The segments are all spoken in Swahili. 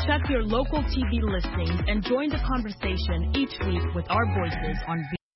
Check your local TV listings and join the conversation each week with our voices on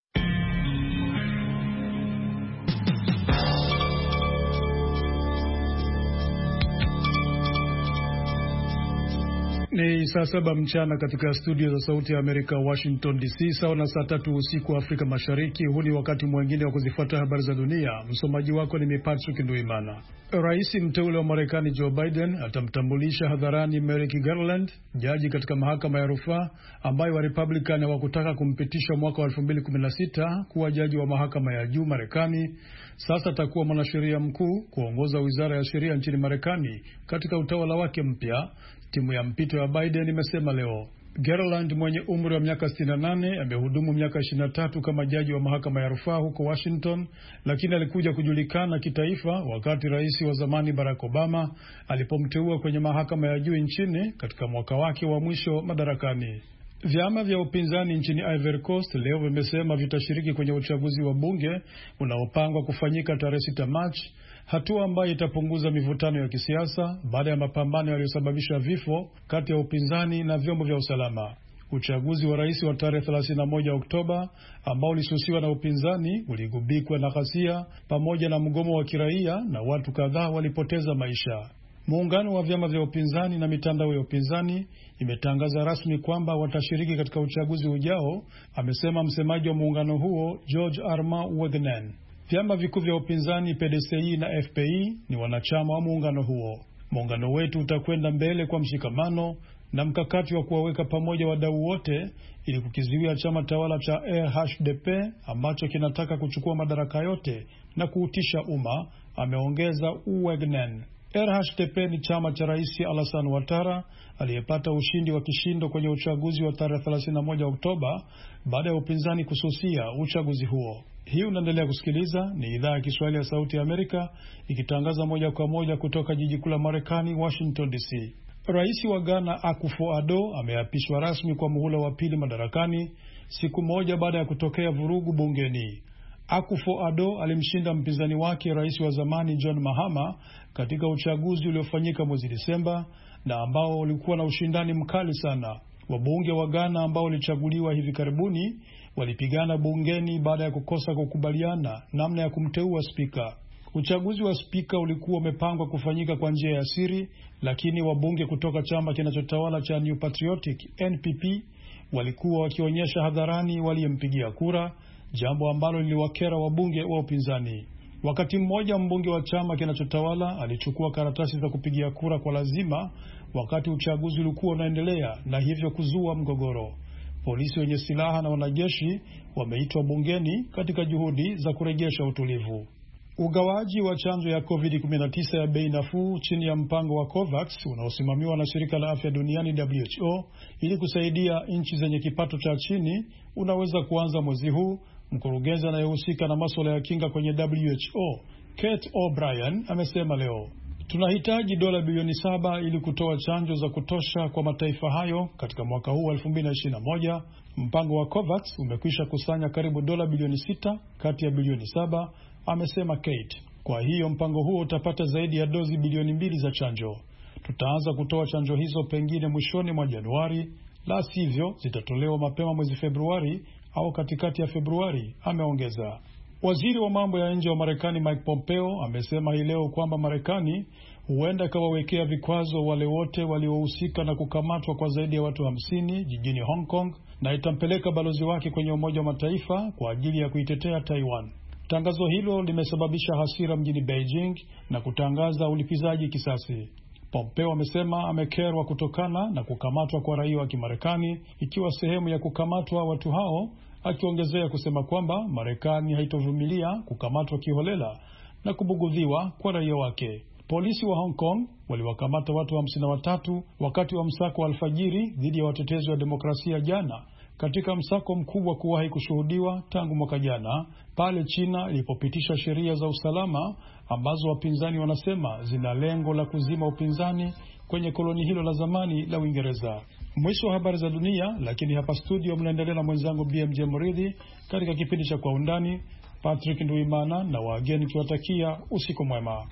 Ni saa 7 mchana katika studio za Sauti ya Amerika Washington DC, sawa na saa 3 usiku Afrika Mashariki. Huu ni wakati mwingine wa kuzifuata habari za dunia. Msomaji wako ni Patrick Nduimana. Rais mteule wa Marekani Joe Biden atamtambulisha hadharani Merrick Garland, jaji katika mahakama ya rufaa ambayo wa Republican hawakutaka kumpitisha mwaka wa 2016 kuwa jaji wa mahakama ya juu Marekani. Sasa atakuwa mwanasheria mkuu kuongoza wizara ya sheria nchini Marekani katika utawala wake mpya. Timu ya mpito ya Biden imesema leo. Garland mwenye umri wa miaka 68 amehudumu miaka 23 kama jaji wa mahakama ya rufaa huko Washington, lakini alikuja kujulikana kitaifa wakati rais wa zamani Barack Obama alipomteua kwenye mahakama ya juu nchini katika mwaka wake wa mwisho madarakani. Vyama vya upinzani nchini Ivory Coast leo vimesema vitashiriki kwenye uchaguzi wa bunge unaopangwa kufanyika tarehe 6 Machi, hatua ambayo itapunguza mivutano ya kisiasa baada ya mapambano yaliyosababisha vifo kati ya upinzani na vyombo vya usalama. Uchaguzi wa rais wa tarehe 31 Oktoba ambao ulisusiwa na upinzani uligubikwa na ghasia pamoja na mgomo wa kiraia na watu kadhaa walipoteza maisha. Muungano wa vyama vya upinzani na mitandao ya upinzani imetangaza rasmi kwamba watashiriki katika uchaguzi ujao, amesema msemaji wa muungano huo George Arma Wegnen. Vyama vikuu vya upinzani PDCI na FPI ni wanachama wa muungano huo. Muungano wetu utakwenda mbele kwa mshikamano na mkakati wa kuwaweka pamoja wadau wote ili kukizuia chama tawala cha RHDP ambacho kinataka kuchukua madaraka yote na kuutisha umma, ameongeza Wegnen. RHDP ni chama cha Rais Alassane Ouattara aliyepata ushindi wa kishindo kwenye uchaguzi wa tarehe 31 Oktoba baada ya upinzani kususia uchaguzi huo. Hii unaendelea kusikiliza, ni idhaa ya Kiswahili ya Sauti ya Amerika ikitangaza moja kwa moja kutoka jiji kuu la Marekani, Washington DC. Rais wa Ghana Akufo-Addo ameapishwa rasmi kwa muhula wa pili madarakani siku moja baada ya kutokea vurugu bungeni. Akufo-Addo alimshinda mpinzani wake rais wa zamani John Mahama katika uchaguzi uliofanyika mwezi Disemba na ambao ulikuwa na ushindani mkali sana. Wabunge wa Ghana ambao walichaguliwa hivi karibuni walipigana bungeni baada ya kukosa kukubaliana namna ya kumteua spika. Uchaguzi wa spika ulikuwa umepangwa kufanyika kwa njia ya siri, lakini wabunge kutoka chama kinachotawala cha New Patriotic NPP walikuwa wakionyesha hadharani waliyempigia kura, jambo ambalo liliwakera wabunge wa upinzani. Wakati mmoja mbunge wa chama kinachotawala alichukua karatasi za kupigia kura kwa lazima wakati uchaguzi ulikuwa unaendelea na hivyo kuzua mgogoro. Polisi wenye silaha na wanajeshi wameitwa bungeni katika juhudi za kurejesha utulivu. Ugawaji wa chanjo ya COVID-19 ya bei nafuu chini ya mpango wa COVAX unaosimamiwa na shirika la afya duniani WHO ili kusaidia nchi zenye kipato cha chini unaweza kuanza mwezi huu. Mkurugenzi anayehusika na masuala ya kinga kwenye WHO, Kate O'Brien, amesema leo, tunahitaji dola bilioni 7 ili kutoa chanjo za kutosha kwa mataifa hayo katika mwaka huu 2021. Mpango wa COVAX umekwisha kusanya karibu dola bilioni 6 kati ya bilioni 7, amesema Kate. Kwa hiyo mpango huo utapata zaidi ya dozi bilioni 2 za chanjo. Tutaanza kutoa chanjo hizo pengine mwishoni mwa Januari, la sivyo zitatolewa mapema mwezi Februari au katikati ya Februari, ameongeza. Waziri wa mambo ya nje wa Marekani Mike Pompeo amesema hii leo kwamba Marekani huenda kawawekea vikwazo wale wote waliohusika na kukamatwa kwa zaidi ya watu 50 jijini Hong Kong na itampeleka balozi wake kwenye Umoja wa Mataifa kwa ajili ya kuitetea Taiwan. Tangazo hilo limesababisha hasira mjini Beijing na kutangaza ulipizaji kisasi. Pompeo amesema amekerwa kutokana na kukamatwa kwa raia wa Kimarekani ikiwa sehemu ya kukamatwa watu hao, akiongezea kusema kwamba Marekani haitovumilia kukamatwa kiholela na kubugudhiwa kwa raia wake. Polisi wa Hong Kong waliwakamata watu 53 wakati wa msako wa alfajiri dhidi ya watetezi wa demokrasia jana, katika msako mkubwa kuwahi kushuhudiwa tangu mwaka jana pale China ilipopitisha sheria za usalama ambazo wapinzani wanasema zina lengo la kuzima upinzani kwenye koloni hilo la zamani la Uingereza. Mwisho wa habari za dunia, lakini hapa studio mnaendelea na mwenzangu BMJ Mridhi katika kipindi cha Kwa Undani. Patrick Nduimana na wageni kiwatakia usiku mwema.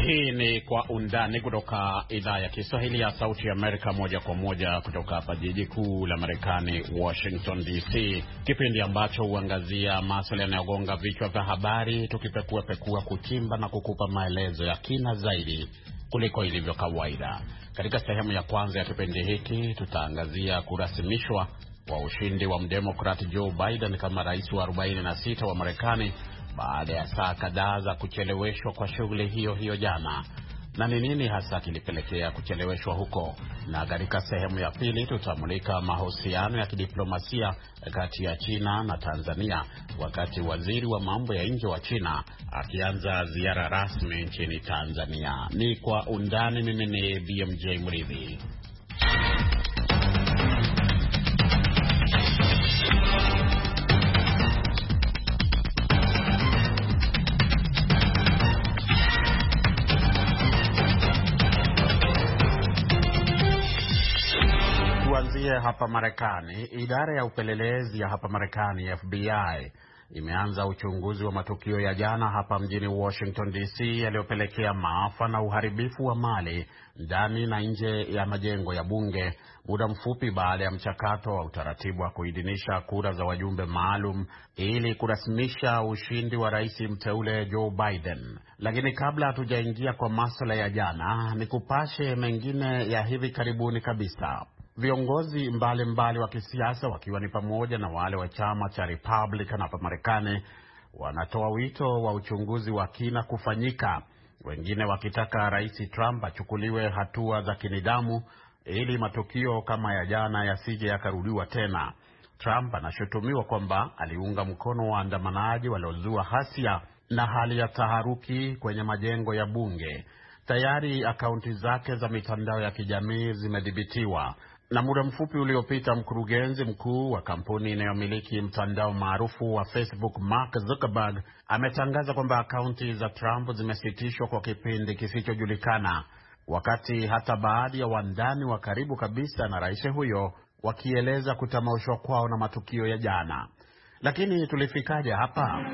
Hii ni Kwa Undani kutoka idhaa ya Kiswahili ya Sauti ya Amerika, moja kwa moja kutoka hapa jiji kuu la Marekani, Washington DC, kipindi ambacho huangazia masuala yanayogonga vichwa vya habari, tukipekua kuchimba na kukupa maelezo ya kina zaidi kuliko ilivyo kawaida. Katika sehemu ya kwanza ya kipindi hiki tutaangazia kurasimishwa kwa ushindi wa mdemokrati Joe Biden kama rais wa 46 wa Marekani baada ya saa kadhaa za kucheleweshwa kwa shughuli hiyo jana. Na ni nini hasa kilipelekea kucheleweshwa huko? Na katika sehemu ya pili tutamulika mahusiano ya kidiplomasia kati ya China na Tanzania, wakati waziri wa mambo ya nje wa China akianza ziara rasmi nchini Tanzania. Ni Kwa Undani. Mimi ni BMJ Mridhi. Hapa Marekani, idara ya upelelezi ya hapa Marekani FBI imeanza uchunguzi wa matukio ya jana hapa mjini Washington DC yaliyopelekea maafa na uharibifu wa mali ndani na nje ya majengo ya bunge, muda mfupi baada ya mchakato wa utaratibu wa kuidhinisha kura za wajumbe maalum ili kurasimisha ushindi wa rais mteule Joe Biden. Lakini kabla hatujaingia kwa masuala ya jana, nikupashe mengine ya hivi karibuni kabisa. Viongozi mbalimbali wa kisiasa, wakiwa ni pamoja na wale wa chama cha Republican hapa Marekani, wanatoa wito wa uchunguzi wa kina kufanyika, wengine wakitaka Rais Trump achukuliwe hatua za kinidhamu ili matukio kama ya jana yasije yakarudiwa tena. Trump anashutumiwa kwamba aliunga mkono waandamanaji waliozua hasia na hali ya taharuki kwenye majengo ya bunge. Tayari akaunti zake za mitandao ya kijamii zimedhibitiwa. Na muda mfupi uliopita, mkurugenzi mkuu wa kampuni inayomiliki mtandao maarufu wa Facebook, Mark Zuckerberg, ametangaza kwamba akaunti za Trump zimesitishwa kwa kipindi kisichojulikana, wakati hata baadhi ya wandani wa karibu kabisa na rais huyo wakieleza kutamaushwa kwao na matukio ya jana. Lakini tulifikaje hapa?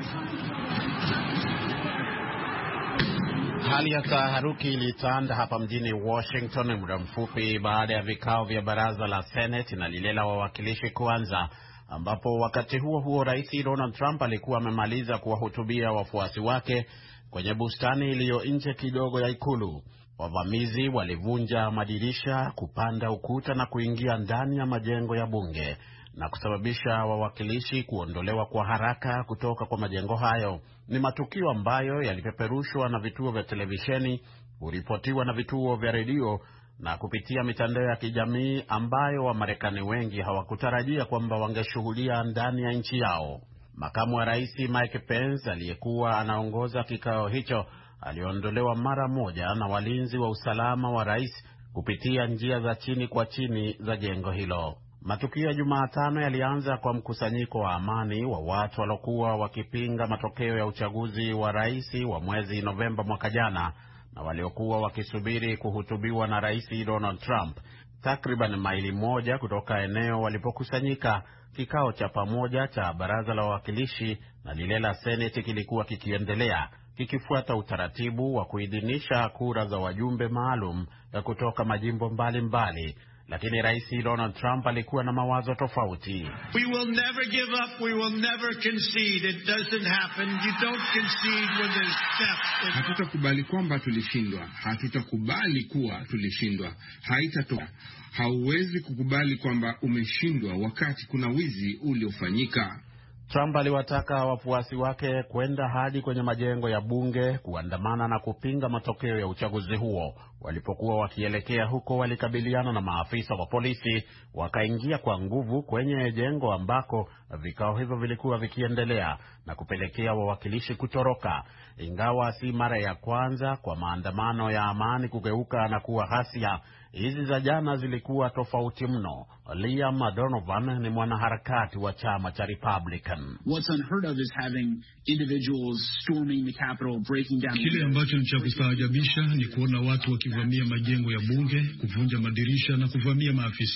Hali ya taharuki ilitanda hapa mjini Washington muda mfupi baada ya vikao vya baraza la Senate na lile la wawakilishi kuanza, ambapo wakati huo Rais Donald Trump alikuwa amemaliza kuwahutubia wafuasi wake kwenye bustani iliyo nje kidogo ya ikulu. Wavamizi walivunja madirisha, kupanda ukuta na kuingia ndani ya majengo ya bunge na kusababisha wawakilishi kuondolewa kwa haraka kutoka kwa majengo hayo. Ni matukio ambayo yalipeperushwa na vituo vya televisheni, kuripotiwa na vituo vya redio na kupitia mitandao ya kijamii, ambayo Wamarekani wengi hawakutarajia kwamba wangeshuhudia ndani ya nchi yao. Makamu wa rais Mike Pence, aliyekuwa anaongoza kikao hicho, aliondolewa mara moja na walinzi wa usalama wa rais kupitia njia za chini kwa chini za jengo hilo. Matukio ya Jumatano yalianza kwa mkusanyiko wa amani wa watu waliokuwa wakipinga matokeo ya uchaguzi wa rais wa mwezi Novemba mwaka jana na waliokuwa wakisubiri kuhutubiwa na Rais Donald Trump. Takriban maili moja kutoka eneo walipokusanyika, kikao cha pamoja cha baraza la wawakilishi na lile la Seneti kilikuwa kikiendelea, kikifuata utaratibu wa kuidhinisha kura za wajumbe maalum kutoka majimbo mbalimbali. Lakini Rais Donald Trump alikuwa na mawazo tofauti. We will never give up, we will never concede. It doesn't happen. You don't concede when there's theft. Hatutakubali kwamba tulishindwa. Hatutakubali kuwa tulishindwa. Haitatoka. Hauwezi kukubali kwamba umeshindwa wakati kuna wizi uliofanyika. Trump aliwataka wafuasi wake kwenda hadi kwenye majengo ya bunge kuandamana na kupinga matokeo ya uchaguzi huo. Walipokuwa wakielekea huko, walikabiliana na maafisa wa polisi, wakaingia kwa nguvu kwenye jengo ambako vikao hivyo vilikuwa vikiendelea na kupelekea wawakilishi kutoroka. Ingawa si mara ya kwanza kwa maandamano ya amani kugeuka na kuwa ghasia, hizi za jana zilikuwa tofauti mno. Liam Donovan ni mwanaharakati wa chama cha Republican. What's unheard of is having individuals storming the Capitol, breaking down. Kile ambacho ni cha kustaajabisha ni kuona watu wakivamia majengo ya bunge, kuvunja madirisha na kuvamia maafisi.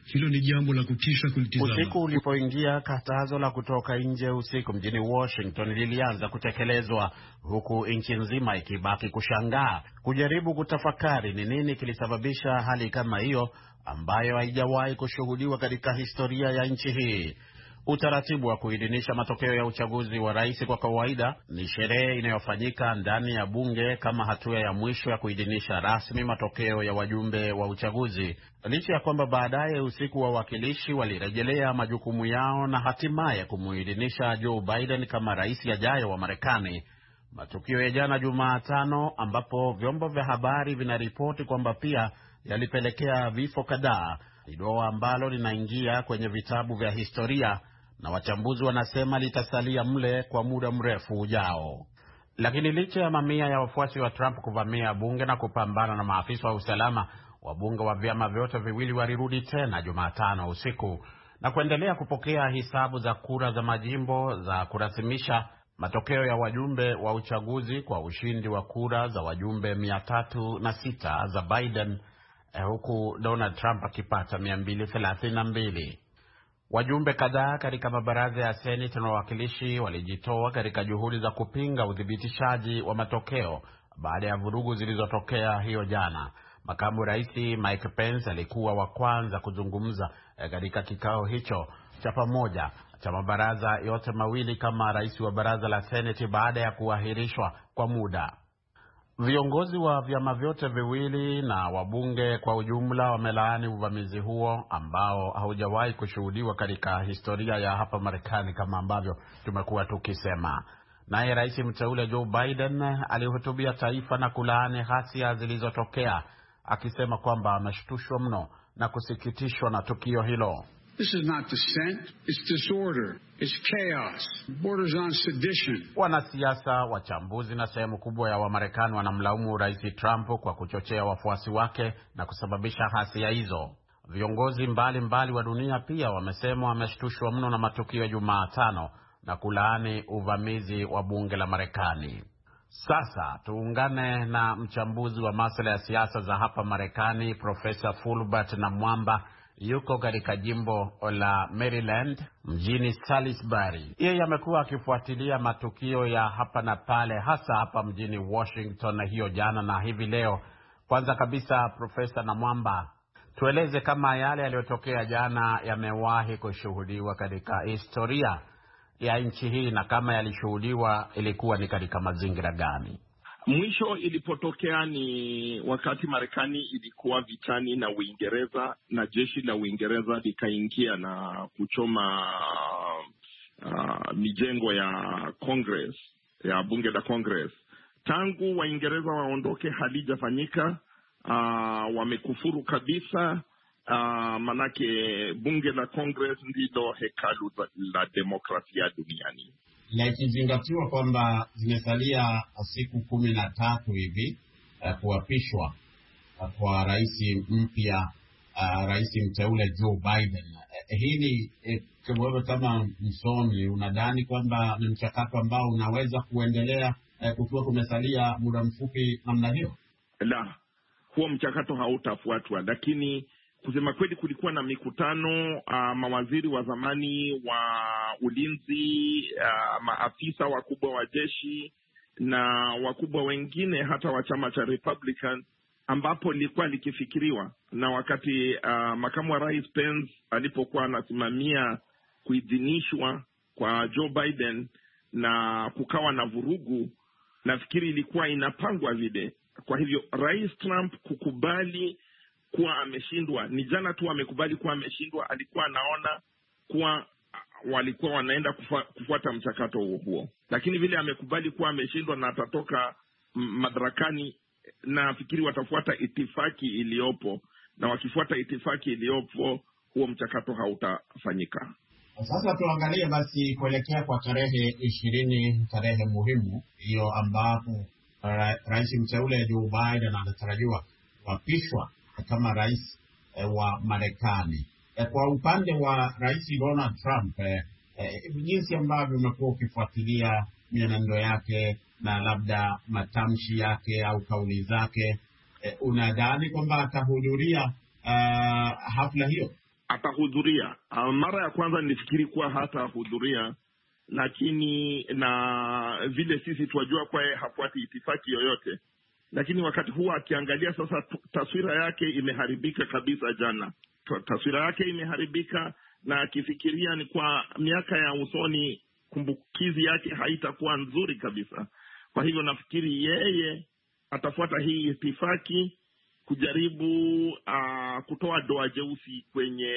Hilo ni jambo la kutisha kulitizama. Usiku ulipoingia, katazo la kutoka nje usiku mjini Washington lilianza kutekelezwa, huku nchi nzima ikibaki kushangaa, kujaribu kutafakari ni nini kilisababisha hali kama hiyo ambayo haijawahi kushuhudiwa katika historia ya nchi hii. Utaratibu wa kuidhinisha matokeo ya uchaguzi wa rais kwa kawaida ni sherehe inayofanyika ndani ya bunge kama hatua ya mwisho ya kuidhinisha rasmi matokeo ya wajumbe wa uchaguzi, licha ya kwamba baadaye usiku wa wawakilishi walirejelea majukumu yao na hatimaye kumuidhinisha Joe Biden kama rais ajaye wa Marekani. Matukio ya jana Jumatano, ambapo vyombo vya habari vinaripoti kwamba pia yalipelekea vifo kadhaa, ni doa ambalo linaingia kwenye vitabu vya historia na wachambuzi wanasema litasalia mle kwa muda mrefu ujao. Lakini licha ya mamia ya wafuasi wa Trump kuvamia bunge na kupambana na maafisa wa usalama, wabunge wa vyama vyote viwili walirudi tena Jumatano usiku na kuendelea kupokea hisabu za kura za majimbo za kurasimisha matokeo ya wajumbe wa uchaguzi kwa ushindi wa kura za wajumbe 306 za Biden, huku Donald Trump akipata 232. Wajumbe kadhaa katika mabaraza ya Senate na wawakilishi walijitoa katika juhudi za kupinga uthibitishaji wa matokeo baada ya vurugu zilizotokea hiyo jana. Makamu rais Mike Pence alikuwa wa kwanza kuzungumza katika kikao hicho cha pamoja cha mabaraza yote mawili kama rais wa baraza la Senate baada ya kuahirishwa kwa muda. Viongozi wa vyama vyote viwili na wabunge kwa ujumla wamelaani uvamizi huo ambao haujawahi kushuhudiwa katika historia ya hapa Marekani kama ambavyo tumekuwa tukisema. Naye rais mteule Joe Biden alihutubia taifa na kulaani ghasia zilizotokea, akisema kwamba ameshtushwa mno na kusikitishwa na tukio hilo. This is not dissent, it's disorder, it's chaos, borders on sedition. Wanasiasa, wachambuzi na sehemu kubwa ya Wamarekani wanamlaumu Rais Trump kwa kuchochea wafuasi wake na kusababisha ghasia hizo. Viongozi mbalimbali wa dunia pia wamesema wameshtushwa mno na matukio ya Jumatano na kulaani uvamizi wa bunge la Marekani. Sasa tuungane na mchambuzi wa masuala ya siasa za hapa Marekani, Profesa Fulbert Namwamba. Yuko katika jimbo la Maryland mjini Salisbury. Yeye amekuwa akifuatilia matukio ya hapa na pale, hasa hapa mjini Washington hiyo jana na hivi leo. Kwanza kabisa, Profesa Namwamba, tueleze kama yale yaliyotokea jana yamewahi kushuhudiwa katika historia ya nchi hii, na kama yalishuhudiwa ilikuwa ni katika mazingira gani? Mwisho ilipotokea ni wakati Marekani ilikuwa vitani na Uingereza, na jeshi la Uingereza likaingia na kuchoma mijengo ya Congress, ya bunge la Congress. Tangu Waingereza waondoke halijafanyika. Wamekufuru kabisa. Manake bunge la Congress ndilo hekalu la demokrasia duniani. Na ikizingatiwa kwamba zimesalia siku 13 hivi kuapishwa kwa rais mpya, rais mteule Joe Biden, hili wewe kama msomi unadhani kwamba ni mchakato ambao unaweza kuendelea kukiwa kumesalia muda mfupi namna hiyo? La, huo mchakato hautafuatwa, lakini kusema kweli kulikuwa na mikutano, mawaziri wa zamani wa ulinzi, maafisa wakubwa wa jeshi na wakubwa wengine hata wa chama cha Republican, ambapo lilikuwa likifikiriwa. Na wakati makamu wa rais Pence alipokuwa anasimamia kuidhinishwa kwa Joe Biden na kukawa na vurugu, nafikiri ilikuwa inapangwa vile. Kwa hivyo Rais Trump kukubali kuwa ameshindwa, ni jana tu amekubali kuwa ameshindwa. Alikuwa anaona kuwa walikuwa wanaenda kufuata mchakato huo, lakini vile amekubali kuwa ameshindwa na atatoka madarakani, na fikiri watafuata itifaki iliyopo, na wakifuata itifaki iliyopo huo mchakato hautafanyika. Sasa tuangalie basi kuelekea kwa tarehe 20, tarehe muhimu hiyo ambapo rais mteule Joe Biden anatarajiwa kuapishwa kama rais wa Marekani. Kwa upande wa rais Donald Trump, jinsi ambavyo umekuwa ukifuatilia mienendo yake na labda matamshi yake au kauli zake, unadhani kwamba atahudhuria hafla hiyo? atahudhuria. Mara ya kwanza nilifikiri kuwa hatahudhuria, lakini na vile sisi tuwajua kwa hafuati itifaki yoyote, lakini wakati huo akiangalia sasa, taswira yake imeharibika kabisa. Jana taswira yake imeharibika, na akifikiria ni kwa miaka ya usoni kumbukizi yake haitakuwa nzuri kabisa. Kwa hivyo nafikiri yeye atafuata hii itifaki kujaribu kutoa doa jeusi kwenye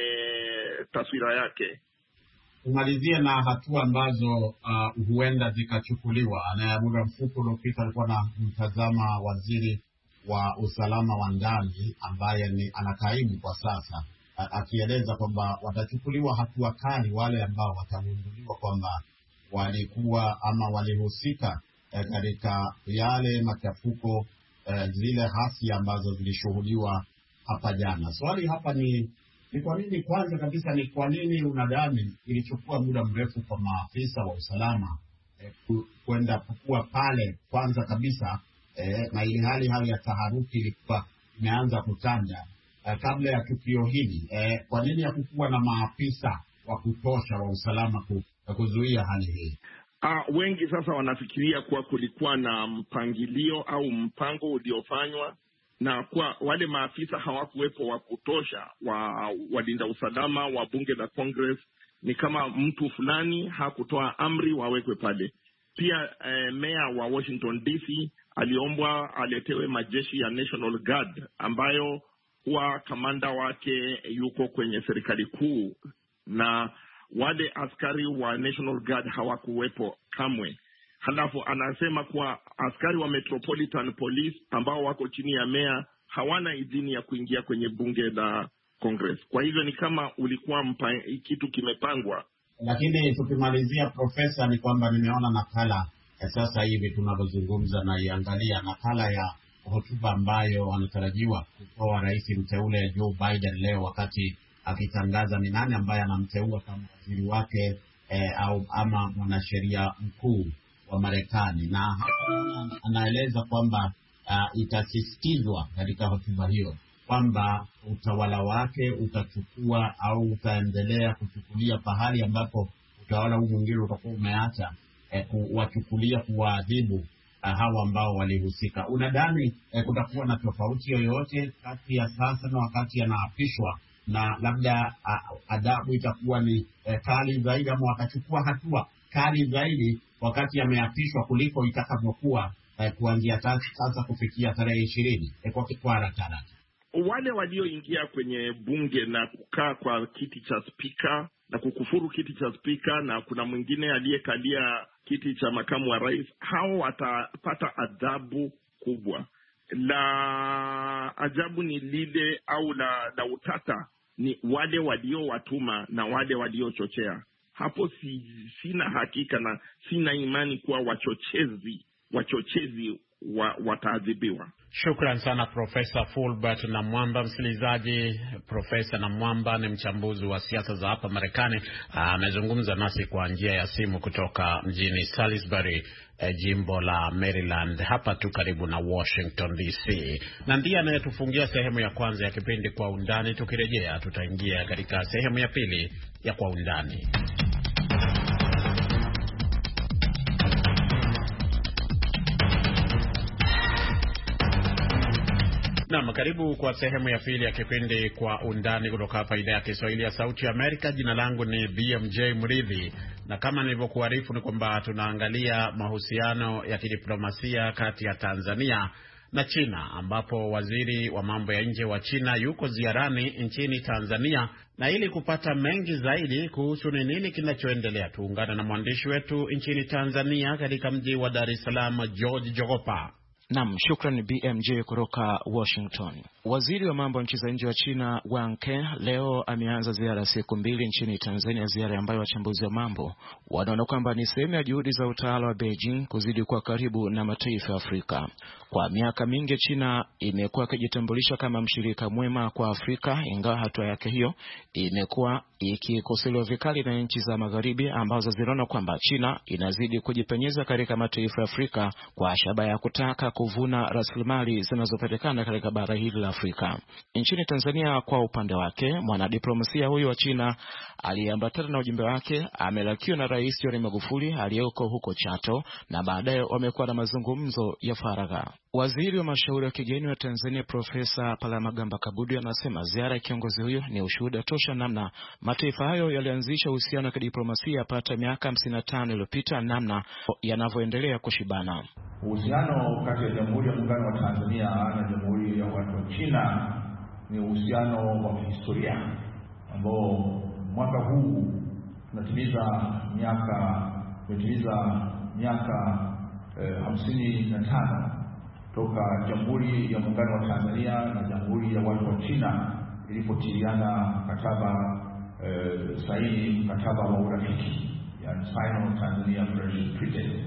taswira yake. Umalizie na hatua ambazo huenda zikachukuliwa. Na muda mfupi uliopita alikuwa na mtazama waziri wa usalama wa ndani ambaye ni anakaimu kwa sasa, akieleza kwamba watachukuliwa hatua kali wale ambao watagunduliwa kwamba walikuwa ama walihusika katika yale machafuko, zile ghasia ambazo zilishuhudiwa hapa jana. Swali hapa ni kwa nini, kwanza kabisa ni kwa nini unadhani ilichukua muda mrefu kwa maafisa wa usalama kwenda kukua pale kwanza kabisa, na ili hali ya taharuki ilikuwa imeanza kutanda kabla ya tukio hili? Kwa nini hakukuwa na maafisa wa kutosha wa usalama kuzuia hali hii? Wengi sasa wanafikiria kuwa kulikuwa na mpangilio au mpango uliofanywa, na kwa wale maafisa hawakuwepo wa kutosha wa walinda usalama wa bunge la Congress. Ni kama mtu fulani hakutoa amri wawekwe pale. Pia meya wa Washington DC aliombwa aletewe majeshi ya National Guard ambayo huwa kamanda wake yuko kwenye serikali kuu, na wale askari wa National Guard hawakuwepo kamwe. Halafu anasema kuwa askari wa Metropolitan Police ambao wako chini ya meya hawana idhini ya kuingia kwenye bunge la Congress. Kwa hivyo ni kama ulikuwa kitu kimepangwa. Lakini tukimalizia, Profesa, ni kwamba nimeona nakala sasa hivi tunavyozungumza, na iangalia nakala ya hotuba ambayo anatarajiwa kutoa rais mteule Joe Biden leo, wakati akitangaza ni nani ambaye anamteua kama waziri wake au ama mwanasheria mkuu wa Marekani. Na hapa anaeleza kwamba itasisitizwa katika hotuba hiyo kwamba utawala wake utachukua au utaendelea kuchukulia pahali ambapo utawala huu mwingine utakuwa umeacha, kuwachukulia, kuwaadhibu hawa ambao walihusika. Unadhani kutakuwa na tofauti yoyote kati ya sasa na wakati anaapishwa, na labda adhabu itakuwa ni kali zaidi, ama watachukua hatua kali zaidi wakati ameapishwa kuliko itakavyokuwa kuanzia sasa kufikia tarehe 20 kwa haraka? Wale walioingia kwenye bunge na kukaa kwa kiti cha spika na kukufuru kiti cha spika, na kuna mwingine aliyekalia kiti cha makamu wa rais, hao watapata adhabu kubwa. La ajabu ni lile au la utata ni wale waliowatuma na wale waliochochea. Hapo sina hakika na sina imani kuwa wachochezi wataadhibiwa. Shukran sana Profesa Fulbert Namwamba. Msikilizaji, Profesa Namwamba ni mchambuzi wa siasa za hapa Marekani. Amezungumza nasi kwa njia ya simu kutoka mjini Salisbury, jimbo la Maryland, hapa tu karibu na Washington DC. Na ndiye anayetufungia sehemu ya kwanza ya kipindi Kwa Undani. Tukirejea tutaingia katika sehemu ya pili ya Kwa Undani. Naam, karibu kwa sehemu ya pili ya kipindi Kwa Undani kutoka hapa idhaa ya Kiswahili ya Sauti ya Amerika. Jina langu ni BMJ Mridhi, na kama nilivyokuarifu ni kwamba tunaangalia mahusiano ya kidiplomasia kati ya Tanzania na China, ambapo waziri wa mambo ya nje wa China yuko ziarani nchini Tanzania. Na ili kupata mengi zaidi kuhusu ni nini kinachoendelea, tuungane na mwandishi wetu nchini Tanzania katika mji wa Dar es Salaam, George Jogopa. Naam, shukran BMJ kutoka Washington. Waziri wa mambo ya nchi za nje wa China Wang Ke leo ameanza ziara ya siku 2 nchini Tanzania, ziara ambayo wachambuzi wa mambo wanaona kwamba ni sehemu ya juhudi za utawala wa Beijing kuzidi kuwa karibu na mataifa ya Afrika. Kwa miaka mingi China imekuwa ikijitambulisha kama mshirika mwema kwa Afrika, ingawa hatua yake hiyo imekuwa ikikosolewa vikali na nchi za magharibi ambazo zinaona kwamba China inazidi kujipenyeza katika mataifa ya Afrika kwa shabaha ya kutaka kuvuna rasilimali zinazopatikana katika bara hili la Afrika. Nchini Tanzania kwa upande wake, mwanadiplomasia huyo wa China aliyeambatana na ujumbe wake amelakiwa na Rais John Magufuli aliyeko huko Chato, na baadaye wamekuwa na mazungumzo ya faragha. Waziri wa mashauri ya kigeni wa Tanzania Profesa Palamagamba Kabudi anasema ziara ya kiongozi huyo ni ushuhuda tosha namna mataifa hayo yalianzisha uhusiano wa kidiplomasia yapata miaka 55 iliyopita, namna yanavyoendelea kushibana. Uhusiano kati ya Jamhuri ya Muungano wa Tanzania na Jamhuri ya Watu wa China ni uhusiano wa kihistoria ambao mwaka huu tunatimiza miaka 55 toka Jamhuri ya Muungano wa Tanzania na Jamhuri ya Watu wa China ilipotiliana mkataba wa urafiki, yani Sino-Tanzania Friendship Treaty,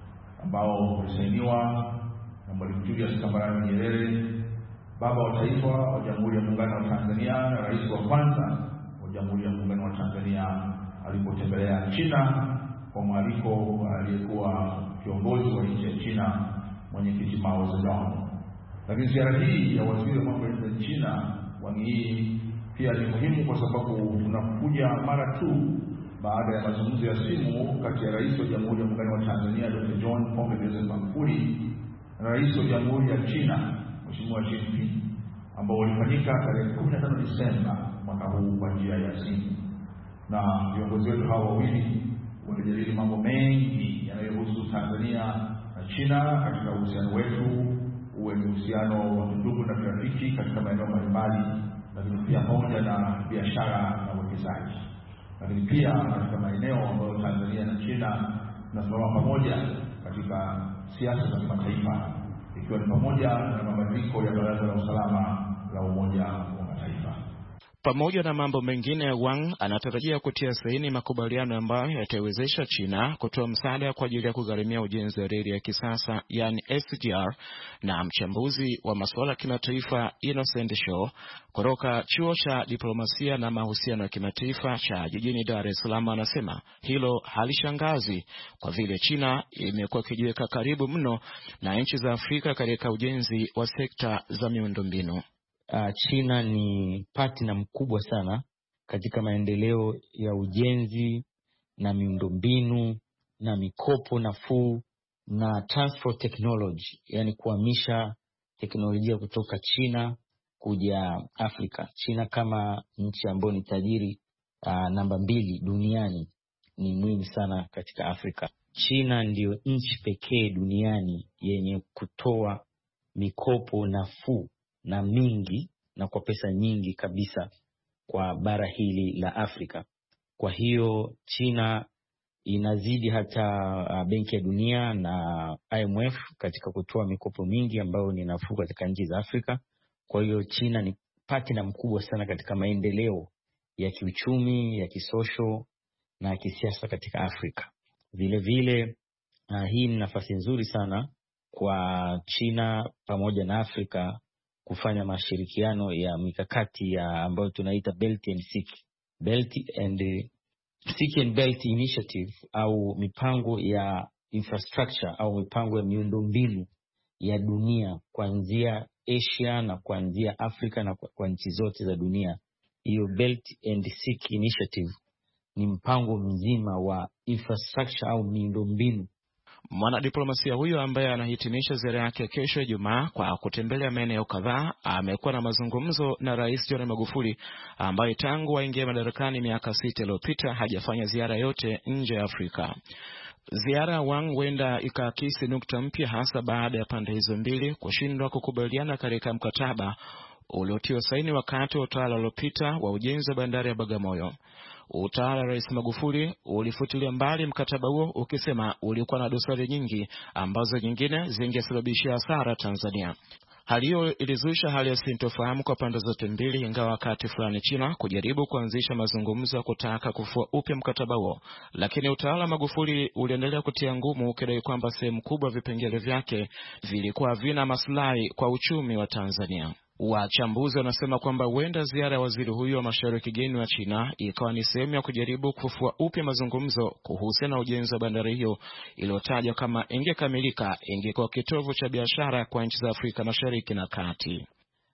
ambao ulisainiwa na Mwalimu Julius Kambarage Nyerere, baba wa taifa wa Jamhuri ya Muungano wa Tanzania na rais wa kwanza wa Jamhuri ya Muungano wa Tanzania alipotembelea China kwa mwaliko aliyekuwa kiongozi wa nchi ya China, mwenyekiti Mao Zedong. Lakini ziara hii ya waziri wa mambo ya nje wa China Wang Yi pia ni muhimu kwa sababu tunakuja mara tu baada ya mazungumzo ya simu kati ya rais wa Jamhuri ya Muungano wa Tanzania Dr. John Pombe Joseph Magufuli na rais wa Jamhuri ya China Mheshimiwa Xi Jinping, ambao ulifanyika tarehe 15 Disemba mwaka huu kwa njia ya simu. Na viongozi wetu hawa wawili walijadili mambo mengi yanayohusu Tanzania na China katika uhusiano wetu, uwe ni uhusiano wa ndugu na rafiki katika maeneo mbalimbali, lakini pia pamoja na biashara na uwekezaji, lakini pia katika maeneo ambayo Tanzania na China tunasimama pamoja katika siasa za kimataifa, ikiwa ni pamoja na mabadiliko ya Baraza la Usalama la Umoja wa Mataifa. Pamoja na mambo mengine, Wang anatarajia kutia saini makubaliano ambayo yataiwezesha China kutoa msaada kwa ajili ya kugharimia ujenzi wa reli ya kisasa, yani SGR. Na mchambuzi wa masuala ya kimataifa Innocent Show kutoka chuo cha diplomasia na mahusiano ya kimataifa cha jijini Dar es Salaam anasema hilo halishangazi kwa vile China imekuwa ikijiweka karibu mno na nchi za Afrika katika ujenzi wa sekta za miundombinu. China ni partner mkubwa sana katika maendeleo ya ujenzi na miundombinu na mikopo nafuu na transfer technology, yani kuhamisha teknolojia kutoka China kuja Afrika. China kama nchi ambayo ni tajiri namba 2 duniani ni muhimu sana katika Afrika. China ndiyo nchi pekee duniani yenye kutoa mikopo nafuu na mingi na kwa pesa nyingi kabisa kwa bara hili la Afrika. Kwa hiyo China inazidi hata Benki ya Dunia na IMF katika kutoa mikopo mingi ambayo ni nafuu katika nchi za Afrika. Kwa hiyo China ni partner mkubwa sana katika maendeleo ya kiuchumi, ya kisocial na kisiasa katika Afrika. Vile vile hii ni nafasi nzuri sana kwa China pamoja na Afrika kufanya mashirikiano ya mikakati ya ambayo tunaita Belt and Belt Initiative, au mipango ya infrastructure au mipango ya miundombinu ya dunia kuanzia Asia na kuanzia Afrika na kwa nchi zote za dunia. Hiyo Belt and Initiative ni mpango mzima wa infrastructure au miundombinu. Mwanadiplomasia huyo ambaye anahitimisha ziara yake kesho Ijumaa kwa kutembelea maeneo kadhaa amekuwa na mazungumzo na Rais John Magufuli ambaye tangu aingia madarakani miaka 6 iliyopita hajafanya ziara yote nje ya Afrika. Ziara Wang huenda ikaakisi nukta mpya, hasa baada ya pande hizo mbili kushindwa kukubaliana katika mkataba uliotiwa saini wakati wa utawala uliopita wa ujenzi wa bandari ya Bagamoyo. Utawala wa Rais Magufuli ulifutilia mbali mkataba huo ukisema ulikuwa na dosari nyingi ambazo nyingine zingesababisha hasara Tanzania. Hali hiyo ilizusha hali ya sintofahamu kwa pande zote mbili, ingawa wakati fulani China kujaribu kuanzisha mazungumzo ya kutaka kufua upya mkataba huo, lakini utawala Magufuli uliendelea kutia ngumu ukidai kwamba sehemu kubwa vipengele vyake vilikuwa havina maslahi kwa uchumi wa Tanzania. Wachambuzi wanasema kwamba huenda ziara ya waziri huyo wa mashauri ya kigeni wa China ikawa ni sehemu ya kujaribu kufufua upya mazungumzo kuhusiana na ujenzi wa bandari hiyo iliyotajwa kama ingekamilika ingekuwa kitovu cha biashara kwa nchi za Afrika Mashariki na Kati.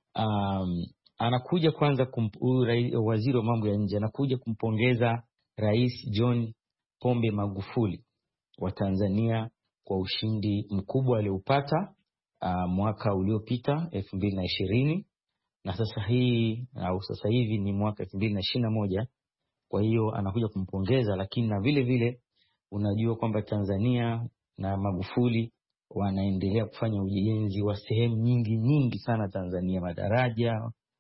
Anakuja kwanza waziri wa mambo ya nje anakuja kumpongeza Rais John Pombe Magufuli wa Tanzania kwa ushindi mkubwa aliopata mwaka uliopita 2020 na sasa hivi ni mwaka 2021. Kwa hiyo anakuja kumpongeza, lakini na vile vile unajua kwamba Tanzania na Magufuli wanaendelea kufanya ujenzi wa sehemu nyingi sana Tanzania, madaraja,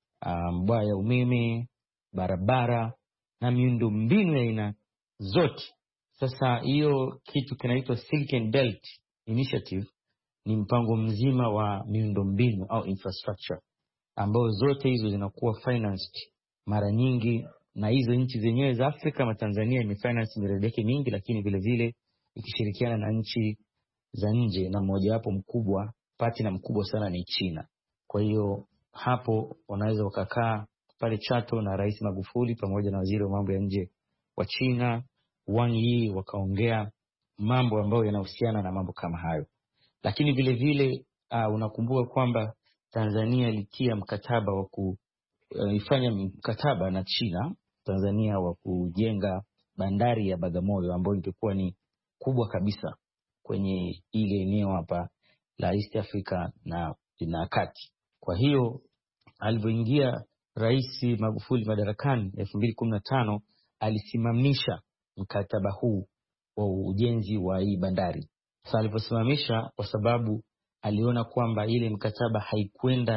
mbwa ya umeme, barabara na miundo mbinu ya aina zote. Sasa hiyo kitu kinaitwa Silk and Belt Initiative ni mpango mzima wa miundo mbinu au infrastructure ambao zote hizo zinakuwa financed mara nyingi na hizo nchi zenyewe za Afrika. Na Tanzania imefinance miradi yake mingi, lakini vile vile ikishirikiana na nchi za nje, na mmoja wapo mkubwa partner mkubwa sana ni China. Kwa hiyo hapo wanaweza wakakaa pale Chato na Rais Magufuli pamoja na waziri wa mambo ya nje wa China Wang Yi wakaongea mambo ambayo yanahusiana na mambo kama hayo. Lakini vile vile unakumbuka kwamba Tanzania ilitia mkataba wa kuifanya mkataba na China Tanzania wa kujenga bandari ya Bagamoyo ambayo ingekuwa ni kubwa kabisa kwenye ile eneo hapa la East Africa na kati. Kwa hiyo alipoingia Rais Magufuli madarakani 2015 alisimamisha mkataba huu wa ujenzi wa hii bandari. Sasa aliposimamisha kwa sababu aliona kwamba ile mkataba haikwenda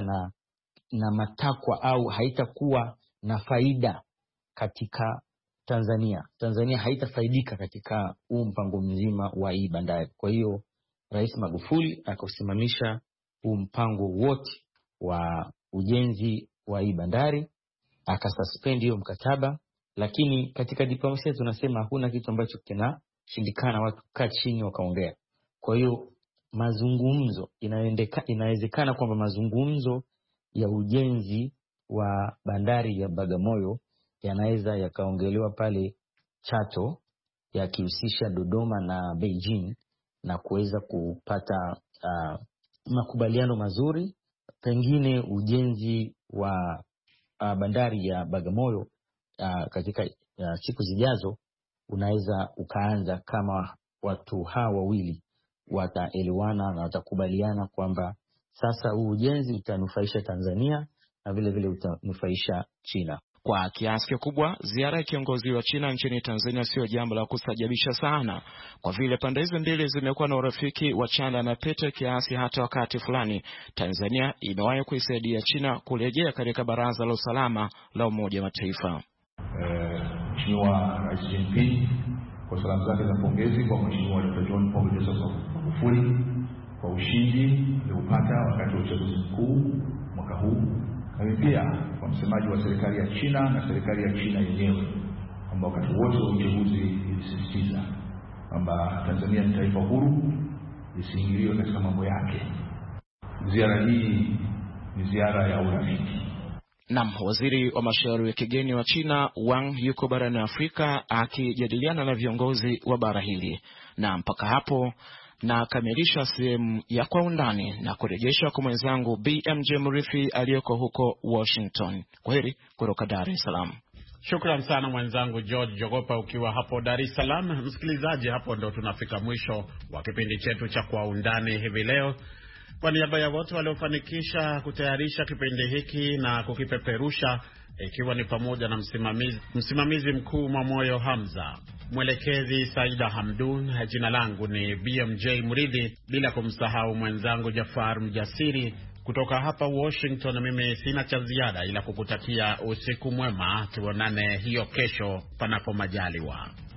na matakwa au haitakuwa na faida katika Tanzania. Tanzania haitafaidika katika huu mpango mzima wa hii bandari. Kwa hiyo Rais Magufuli akasimamisha huu mpango wote wa ujenzi wa hii bandari, akasuspend hiyo mkataba. Lakini katika diplomasia tunasema hakuna kitu ambacho kinashindikana, watu kaa chini wakaongea. Kwa hiyo mazungumzo inawezekana kwamba mazungumzo ya ujenzi wa bandari ya Bagamoyo yanaweza yakaongelewa pale Chato yakihusisha Dodoma na Beijing na kuweza kupata makubaliano mazuri. Pengine ujenzi wa bandari ya Bagamoyo katika siku zijazo unaweza ukaanza kama watu hawa wawili wataelewana na watakubaliana kwamba sasa huu ujenzi utanufaisha Tanzania na vile vile utanufaisha China. Kwa kiasi kikubwa, ziara ya kiongozi wa China nchini Tanzania sio jambo la kustajabisha sana, kwa vile pande hizo mbili zimekuwa na urafiki wa chanda na pete kiasi hata wakati fulani Tanzania imewahi kuisaidia China kurejea katika Baraza la Usalama la Umoja wa Mataifa. Mheshimiwa Rais Jinping kwa salamu zake za pongezi kwa Mheshimiwa Dr. John Pombe Magufuli kwa ushindi aliopata wakati wa uchaguzi mkuu mwaka huu, na pia kwa msemaji wa serikali ya China na serikali ya China yenyewe kwamba wakati wote wa uchaguzi ilisisitiza kwamba Tanzania ni taifa huru, isiingiliwe katika mambo yake. Ziara hii ni ziara ya urafiki. Waziri wa mashauri ya kigeni wa China Wang yuko barani Afrika akijadiliana na viongozi wa bara hili. Na mpaka hapo na kamilisha sehemu ya kwa undani na kurejesha kwa mwenzangu BMJ Murithi aliyoko huko Washington. Kwaheri kutoka Dar es Salaam. Shukran sana mwenzangu George Jogopa ukiwa hapo Dar es Salaam. Msikilizaji, hapo ndo tunafika mwisho wa kipindi chetu cha Kwa Undani hivi leo. Kwa niaba ya wote waliofanikisha kutayarisha kipindi hiki na kukipeperusha, ikiwa ni pamoja na msimamizi mkuu Mwamoyo Hamza, mwelekezi Saida Hamdun, jina langu ni BMJ Murithi, bila kumsahau mwenzangu Jafar Mjasiri kutoka hapa Washington. Mimi sina cha ziada ila kukutakia usiku mwema, tuonane hiyo kesho panapo majaliwa.